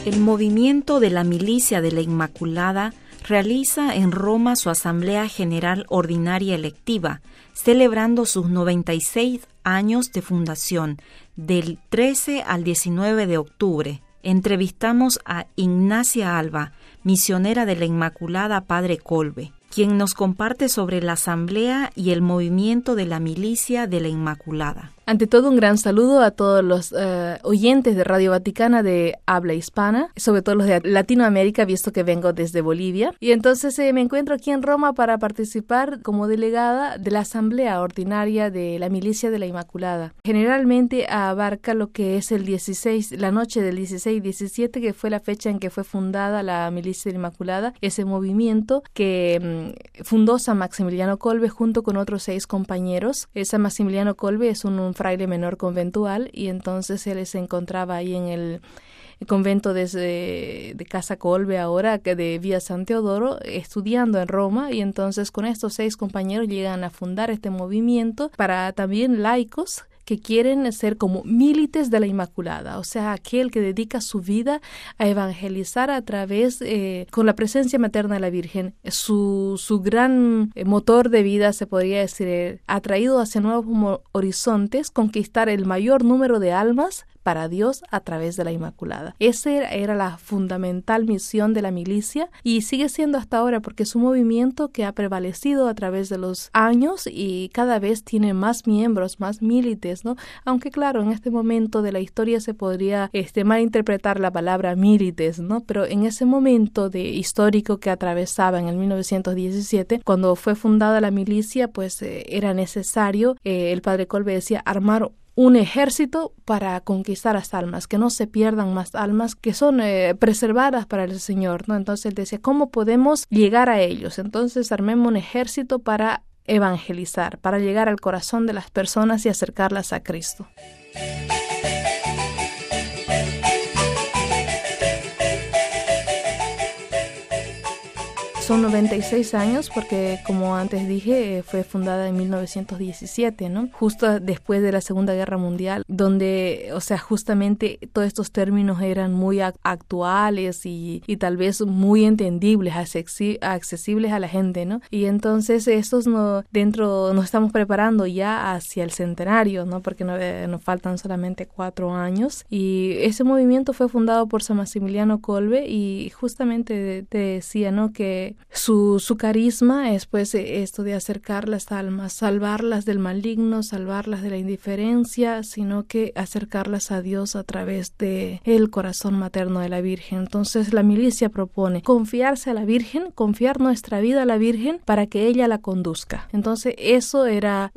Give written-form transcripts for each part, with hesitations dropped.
El movimiento de la Milicia de la Inmaculada realiza en Roma su Asamblea General Ordinaria Electiva, celebrando sus 96 años de fundación, del 13 al 19 de octubre. Entrevistamos a Ignacia Alba, misionera de la Inmaculada Padre Kolbe, quien nos comparte sobre la Asamblea y el movimiento de la Milicia de la Inmaculada. Ante todo, un gran saludo a todos los oyentes de Radio Vaticana de habla hispana, sobre todo los de Latinoamérica, visto que vengo desde Bolivia. Y entonces me encuentro aquí en Roma para participar como delegada de la Asamblea Ordinaria de la Milicia de la Inmaculada. Generalmente abarca lo que es la noche del 16-17, que fue la fecha en que fue fundada la Milicia de la Inmaculada, ese movimiento que fundó San Maximiliano Kolbe junto con otros 6 compañeros. San Maximiliano Kolbe es un fraile menor conventual, y entonces él se encontraba ahí en el convento de Casa Kolbe ahora, que de Vía San Teodoro, estudiando en Roma, y entonces con estos 6 compañeros llegan a fundar este movimiento para también laicos que quieren ser como milites de la Inmaculada, o sea, aquel que dedica su vida a evangelizar a través, con la presencia materna de la Virgen. Su gran motor de vida, se podría decir, atraído hacia nuevos horizontes, conquistar el mayor número de almas para Dios a través de la Inmaculada. Esa era la fundamental misión de la milicia, y sigue siendo hasta ahora, porque es un movimiento que ha prevalecido a través de los años y cada vez tiene más miembros, más milites, ¿no? Aunque claro, en este momento de la historia se podría malinterpretar la palabra milites, ¿no? Pero en ese momento histórico que atravesaba en el 1917, cuando fue fundada la milicia, pues era necesario, el padre Kolbe decía, armar un ejército para conquistar las almas, que no se pierdan más almas que son preservadas para el Señor, ¿no? Entonces él decía, ¿cómo podemos llegar a ellos? Entonces armemos un ejército para evangelizar, para llegar al corazón de las personas y acercarlas a Cristo. Son 96 años porque, como antes dije, fue fundada en 1917, ¿no? Justo después de la Segunda Guerra Mundial, donde, o sea, justamente todos estos términos eran muy actuales y tal vez muy entendibles, accesibles a la gente, ¿no? Y entonces estos nos estamos preparando ya hacia el centenario, ¿no? Porque nos faltan solamente 4 años. Y ese movimiento fue fundado por San Maximiliano Kolbe, y justamente te decía, ¿no? Que su carisma es pues esto de acercar las almas, salvarlas del maligno, salvarlas de la indiferencia, sino que acercarlas a Dios a través de el corazón materno de la Virgen. Entonces la milicia propone confiarse a la Virgen, confiar nuestra vida a la Virgen para que ella la conduzca. Entonces eso era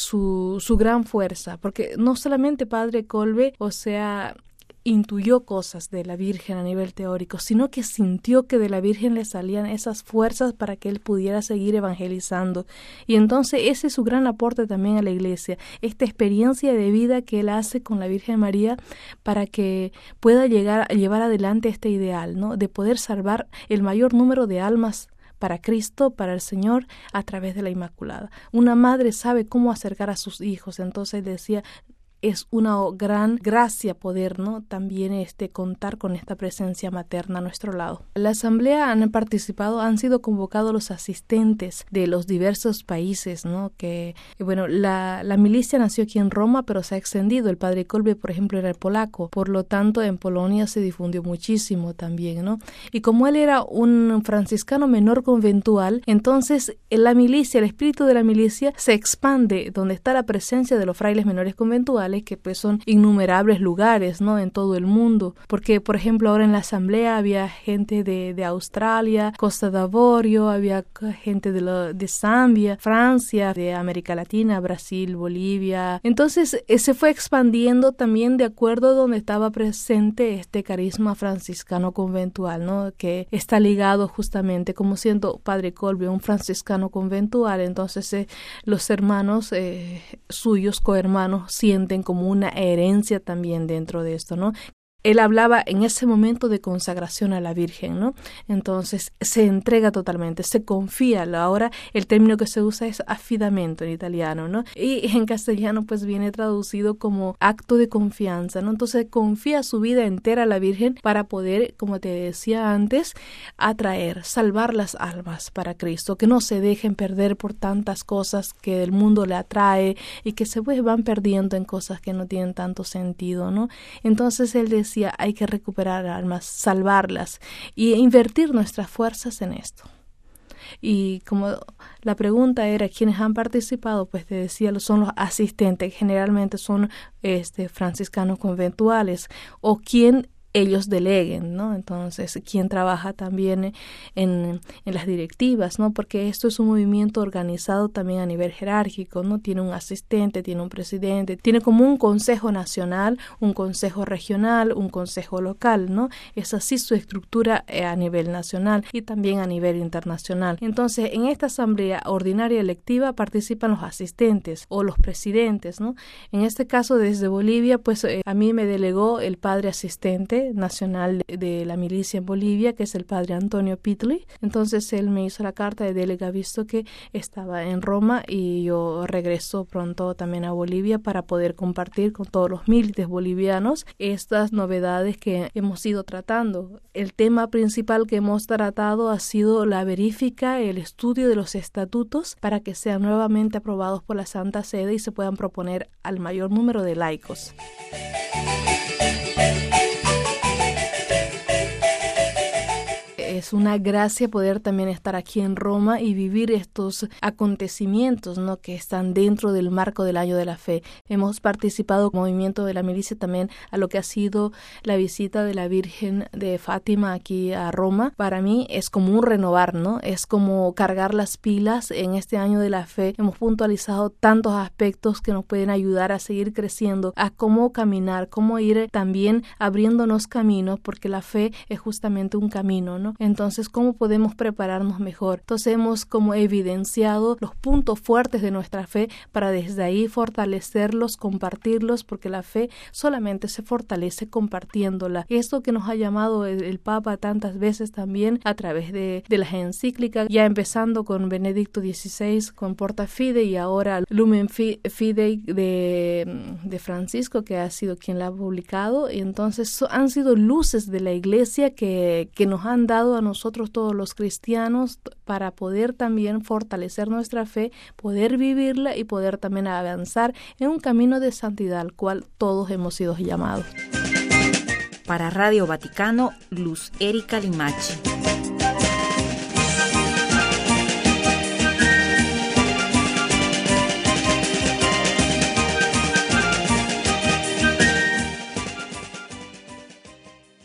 su gran fuerza, porque no solamente Padre Kolbe, o sea, intuyó cosas de la Virgen a nivel teórico, sino que sintió que de la Virgen le salían esas fuerzas para que él pudiera seguir evangelizando. Y entonces ese es su gran aporte también a la Iglesia, esta experiencia de vida que él hace con la Virgen María para que pueda llevar adelante este ideal, ¿no? De poder salvar el mayor número de almas para Cristo, para el Señor, a través de la Inmaculada. Una madre sabe cómo acercar a sus hijos, entonces decía, es una gran gracia poder, ¿no? También contar con esta presencia materna a nuestro lado. La asamblea han sido convocados los asistentes de los diversos países, ¿no? Que, bueno, la milicia nació aquí en Roma, pero se ha extendido. El padre Kolbe, por ejemplo, era polaco, por lo tanto en Polonia se difundió muchísimo también, ¿no? Y como él era un franciscano menor conventual, entonces la milicia, el espíritu de la milicia se expande donde está la presencia de los frailes menores conventuales, que pues son innumerables lugares, ¿no? En todo el mundo, porque por ejemplo ahora en la asamblea había gente de Australia, Costa d'Avorio, había gente de Zambia, Francia, de América Latina, Brasil, Bolivia. Entonces se fue expandiendo también de acuerdo a donde estaba presente este carisma franciscano conventual, ¿no? Que está ligado justamente, como siendo Padre Kolbe un franciscano conventual, entonces los hermanos suyos, cohermanos, sienten como una herencia también dentro de esto, ¿no? él hablaba en ese momento de consagración a la Virgen, ¿no? Entonces se entrega totalmente, se confía. Ahora el término que se usa es affidamento en italiano, ¿no? Y en castellano pues viene traducido como acto de confianza, ¿no? Entonces confía su vida entera a la Virgen para poder, como te decía antes, atraer, salvar las almas para Cristo, que no se dejen perder por tantas cosas que el mundo le atrae y que se pues van perdiendo en cosas que no tienen tanto sentido, ¿no? Entonces él decía, hay que recuperar almas, salvarlas y invertir nuestras fuerzas en esto. Y como la pregunta era quiénes han participado, pues te decía, son los asistentes, generalmente son franciscanos conventuales o quien ellos deleguen, ¿no? Entonces, quien trabaja también en las directivas, ¿no? Porque esto es un movimiento organizado también a nivel jerárquico, ¿no? Tiene un asistente, tiene un presidente, tiene como un consejo nacional, un consejo regional, un consejo local, ¿no? Es así su estructura a nivel nacional y también a nivel internacional. Entonces, en esta asamblea ordinaria electiva participan los asistentes o los presidentes, ¿no? En este caso, desde Bolivia, pues a mí me delegó el padre asistente nacional de la milicia en Bolivia, que es el padre Antonio Pitli. Entonces él me hizo la carta de delega, visto que estaba en Roma y yo regreso pronto también a Bolivia para poder compartir con todos los milites bolivianos estas novedades que hemos ido tratando. El tema principal que hemos tratado ha sido la verifica, el estudio de los estatutos para que sean nuevamente aprobados por la Santa Sede y se puedan proponer al mayor número de laicos. Es una gracia poder también estar aquí en Roma y vivir estos acontecimientos, ¿no? Que están dentro del marco del Año de la Fe. Hemos participado como movimiento de la milicia también a lo que ha sido la visita de la Virgen de Fátima aquí a Roma. Para mí es como un renovar, ¿no? Es como cargar las pilas en este Año de la Fe. Hemos puntualizado tantos aspectos que nos pueden ayudar a seguir creciendo, a cómo caminar, cómo ir también abriéndonos caminos, porque la fe es justamente un camino, ¿no? Entonces, ¿cómo podemos prepararnos mejor? Entonces, hemos como evidenciado los puntos fuertes de nuestra fe para desde ahí fortalecerlos, compartirlos, porque la fe solamente se fortalece compartiéndola. Esto que nos ha llamado el Papa tantas veces también a través de las encíclicas, ya empezando con Benedicto XVI, con Porta Fidei y ahora Lumen Fidei de Francisco, que ha sido quien la ha publicado. Y entonces han sido luces de la Iglesia que nos han dado a nosotros todos los cristianos para poder también fortalecer nuestra fe, poder vivirla y poder también avanzar en un camino de santidad al cual todos hemos sido llamados. Para Radio Vaticano, Luz Erika Limachi.